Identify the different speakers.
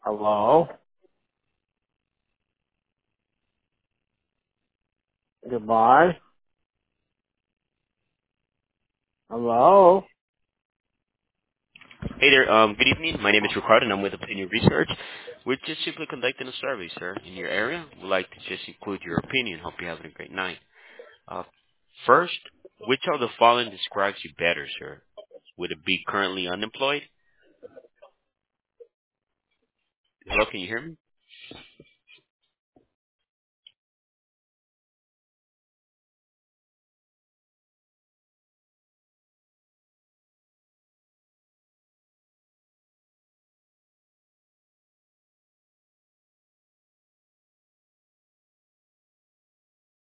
Speaker 1: Hello? Goodbye? Hello?
Speaker 2: Hey there. Good evening. My name is Ricardo, and I'm with Opinion Research. We're just simply conducting a survey, sir, in your area. We'd like to just include your opinion. Hope you're having a great night. Uh, First, which of the following describes you better, sir? Would it be currently unemployed? Hello, can you hear me?